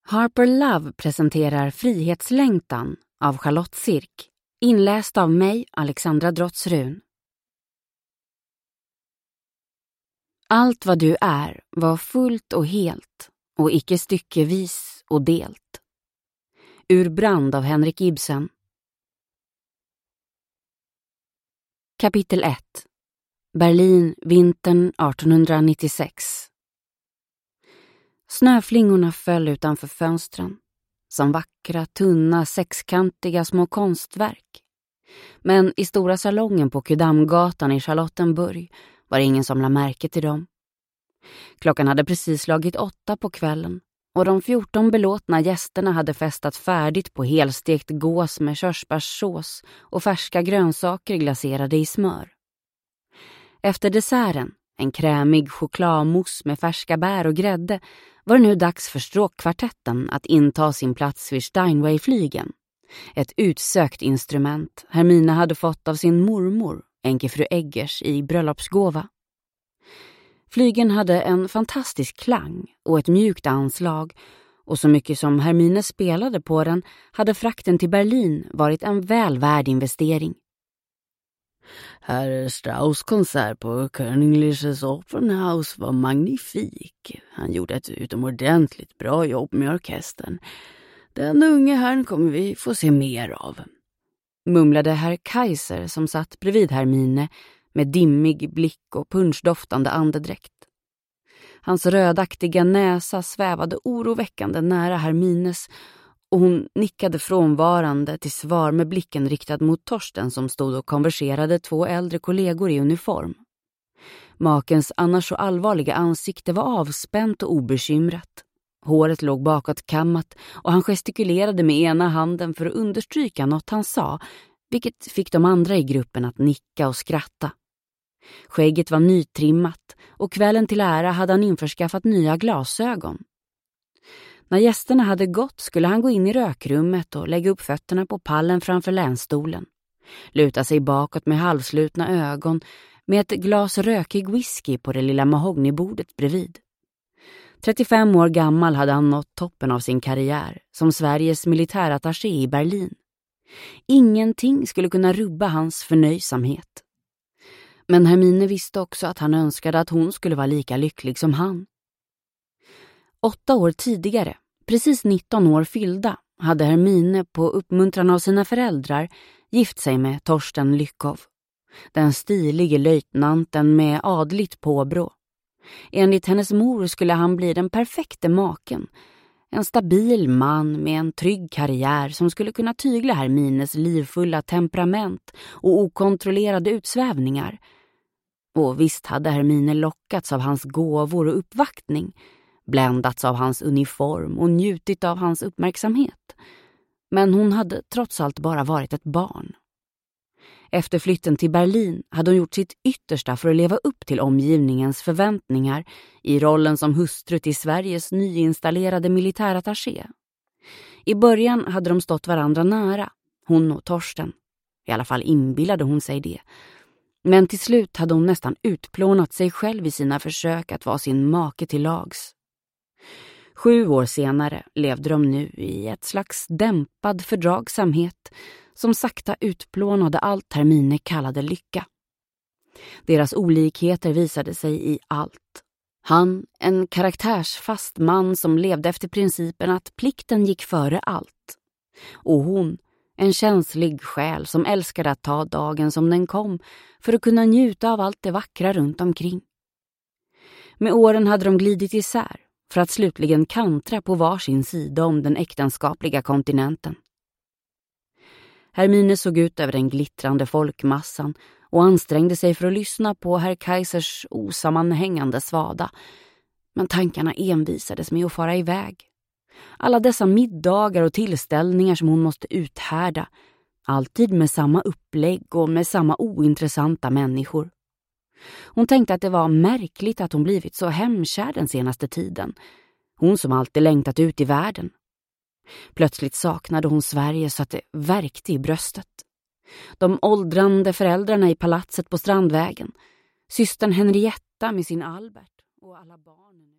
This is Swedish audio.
Harper Love presenterar Frihetslängtan av Charlotte Sirk, inläst av mig, Alexandra Drottsrun. Allt vad du är var fullt och helt, och icke styckevis och delt. Ur Brand av Henrik Ibsen. Kapitel 1. Berlin, vintern 1896. Snöflingorna föll utanför fönstren, som vackra, tunna, sexkantiga små konstverk. Men i stora salongen på Kudamgatan i Charlottenburg var ingen som lade märke till dem. Klockan hade precis slagit 8 på kvällen, och de 14 belåtna gästerna hade festat färdigt på helstekt gås med körsbärssås och färska grönsaker glaserade i smör. Efter desserten, en krämig chokladmousse med färska bär och grädde, var det nu dags för stråkkvartetten att inta sin plats vid Steinway-flygen. Ett utsökt instrument Hermine hade fått av sin mormor, enkefru Eggers, i bröllopsgåva. Flygen hade en fantastisk klang och ett mjukt anslag, och så mycket som Hermine spelade på den hade frakten till Berlin varit en väl värd investering. Herr Strauss konsert på Königliches Opernhaus var magnifik. Han gjorde ett utomordentligt bra jobb med orkestern. Den unge herrn kommer vi få se mer av, mumlade herr Kaiser som satt bredvid Hermine med dimmig blick och punschdoftande andedräkt. Hans rödaktiga näsa svävade oroväckande nära Hermines, och hon nickade frånvarande till svar med blicken riktad mot Torsten som stod och konverserade 2 äldre kollegor i uniform. Makens annars så allvarliga ansikte var avspänt och obekymrat. Håret låg bakåt kammat och han gestikulerade med ena handen för att understryka något han sa, vilket fick de andra i gruppen att nicka och skratta. Skägget var nytrimmat och kvällen till ära hade han införskaffat nya glasögon. När gästerna hade gått skulle han gå in i rökrummet och lägga upp fötterna på pallen framför länstolen. Luta sig bakåt med halvslutna ögon med ett glas rökig whisky på det lilla mahognybordet bredvid. 35 år gammal hade han nått toppen av sin karriär som Sveriges militärattaché i Berlin. Ingenting skulle kunna rubba hans förnöjsamhet. Men Hermine visste också att han önskade att hon skulle vara lika lycklig som han. 8 år tidigare, precis 19 år fyllda, hade Hermine på uppmuntran av sina föräldrar gift sig med Torsten Lyckhoff, den stilige löjtnanten med adligt påbrå. Enligt hennes mor skulle han bli den perfekte maken, en stabil man med en trygg karriär som skulle kunna tygla Hermines livfulla temperament och okontrollerade utsvävningar. Och visst hade Hermine lockats av hans gåvor och uppvaktning, bländats av hans uniform och njutit av hans uppmärksamhet. Men hon hade trots allt bara varit ett barn. Efter flytten till Berlin hade hon gjort sitt yttersta för att leva upp till omgivningens förväntningar i rollen som hustru till Sveriges nyinstallerade militärattaché. I början hade de stått varandra nära, hon och Torsten. I alla fall inbillade hon sig det. Men till slut hade hon nästan utplånat sig själv i sina försök att vara sin make till lags. 7 år senare levde de nu i ett slags dämpad fördragsamhet som sakta utplånade allt Hermine kallade lycka. Deras olikheter visade sig i allt. Han, en karaktärsfast man som levde efter principen att plikten gick före allt. Och hon, en känslig själ som älskade att ta dagen som den kom för att kunna njuta av allt det vackra runt omkring. Med åren hade de glidit isär för att slutligen kantra på varsin sida om den äktenskapliga kontinenten. Hermine såg ut över den glittrande folkmassan och ansträngde sig för att lyssna på herr Kaisers osammanhängande svada. Men tankarna envisades med att fara iväg. Alla dessa middagar och tillställningar som hon måste uthärda, alltid med samma upplägg och med samma ointressanta människor. Hon tänkte att det var märkligt att hon blivit så hemkär den senaste tiden. Hon som alltid längtat ut i världen. Plötsligt saknade hon Sverige så att det värkte i bröstet. De åldrande föräldrarna i palatset på Strandvägen. Systern Henrietta med sin Albert och alla barnen.